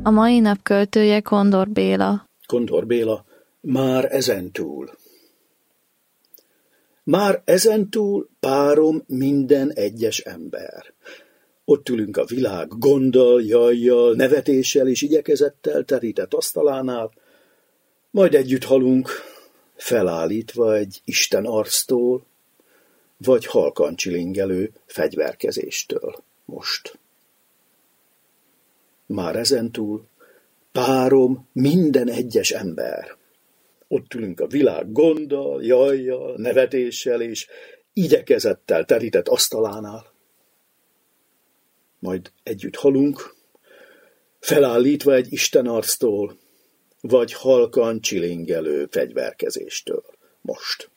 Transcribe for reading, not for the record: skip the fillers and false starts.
A mai nap költője Kondor Béla. Kondor Béla, már ezentúl. Már ezentúl párom minden egyes ember. Ott ülünk a világ gonddal, jajjal, nevetéssel és igyekezettel terített asztalánál, majd együtt halunk, felállítva egy Isten arctól, vagy halkan csilingelő fegyverkezéstől most. Már ezentúl párom minden egyes ember. Ott ülünk a világ gonddal, jajjal, nevetéssel és igyekezettel terített asztalánál. Majd együtt halunk, felállítva egy istenarctól, vagy halkan csilingelő fegyverkezéstől most.